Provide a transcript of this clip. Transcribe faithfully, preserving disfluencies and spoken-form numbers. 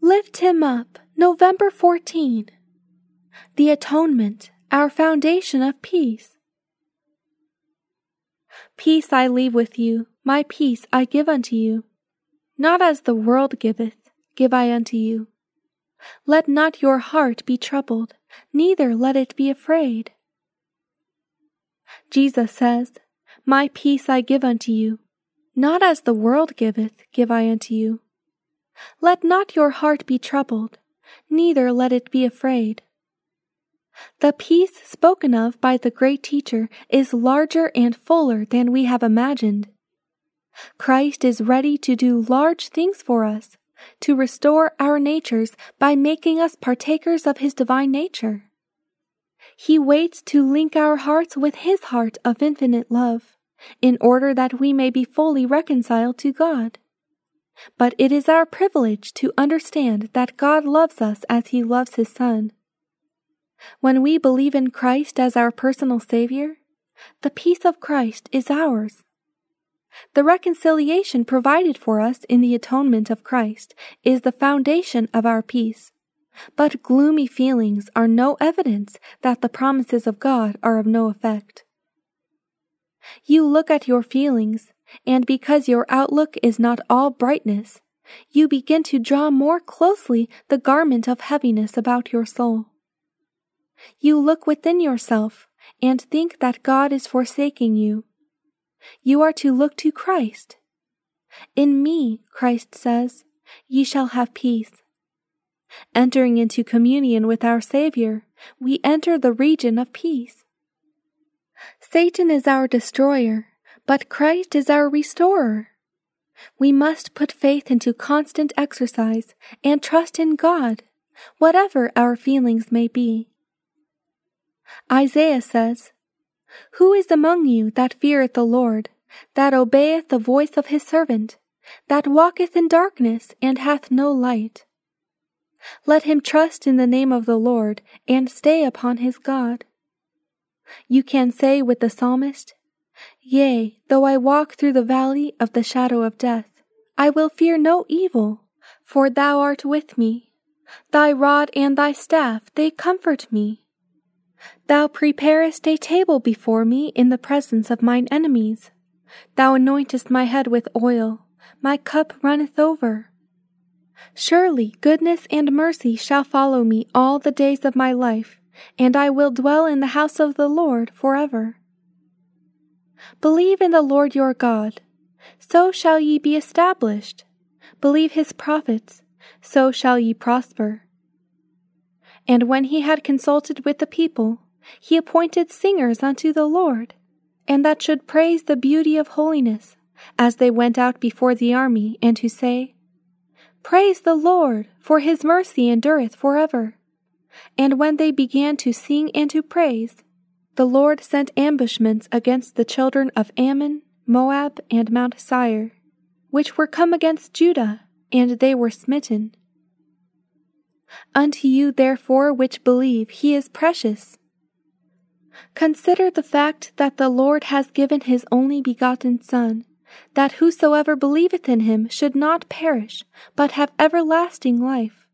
Lift him up, November fourteenth. The Atonement, our foundation of peace. Peace I leave with you, my peace I give unto you. Not as the world giveth, give I unto you. Let not your heart be troubled, neither let it be afraid. Jesus says, My peace I give unto you. Not as the world giveth, give I unto you. Let not your heart be troubled, neither let it be afraid. The peace spoken of by the great teacher is larger and fuller than we have imagined. Christ is ready to do large things for us, to restore our natures by making us partakers of his divine nature. He waits to link our hearts with his heart of infinite love, in order that we may be fully reconciled to God. But it is our privilege to understand that God loves us as he loves his Son. When we believe in Christ as our personal Savior, the peace of Christ is ours. The reconciliation provided for us in the atonement of Christ is the foundation of our peace, but gloomy feelings are no evidence that the promises of God are of no effect. You look at your feelings, and because your outlook is not all brightness, you begin to draw more closely the garment of heaviness about your soul. You look within yourself and think that God is forsaking you. You are to look to Christ. In me, Christ says, ye shall have peace. Entering into communion with our Savior, we enter the region of peace. Satan is our destroyer, but Christ is our restorer. We must put faith into constant exercise and trust in God, whatever our feelings may be. Isaiah says, Who is among you that feareth the Lord, that obeyeth the voice of his servant, that walketh in darkness and hath no light? Let him trust in the name of the Lord and stay upon his God. You can say with the psalmist, Yea, though I walk through the valley of the shadow of death, I will fear no evil, for thou art with me. Thy rod and thy staff, they comfort me. Thou preparest a table before me in the presence of mine enemies. Thou anointest my head with oil, my cup runneth over. Surely goodness and mercy shall follow me all the days of my life, and I will dwell in the house of the Lord forever. Believe in the Lord your God, so shall ye be established. Believe his prophets, so shall ye prosper. And when he had consulted with the people, he appointed singers unto the Lord, and that should praise the beauty of holiness, as they went out before the army, and to say, Praise the Lord, for his mercy endureth forever. And when they began to sing and to praise, the Lord sent ambushments against the children of Ammon, Moab, and Mount Seir, which were come against Judah, and they were smitten. Unto you therefore which believe he is precious. Consider the fact that the Lord has given his only begotten Son, that whosoever believeth in him should not perish, but have everlasting life.